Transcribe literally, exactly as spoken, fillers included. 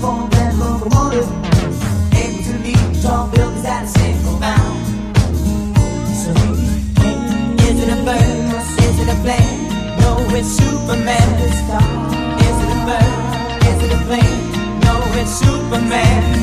four-bed locomotive, able to leap tall buildings at a single bound. So is it a bird? Is it a plane? No, it's Superman. Is it a bird? Is it a plane? No, it's Superman.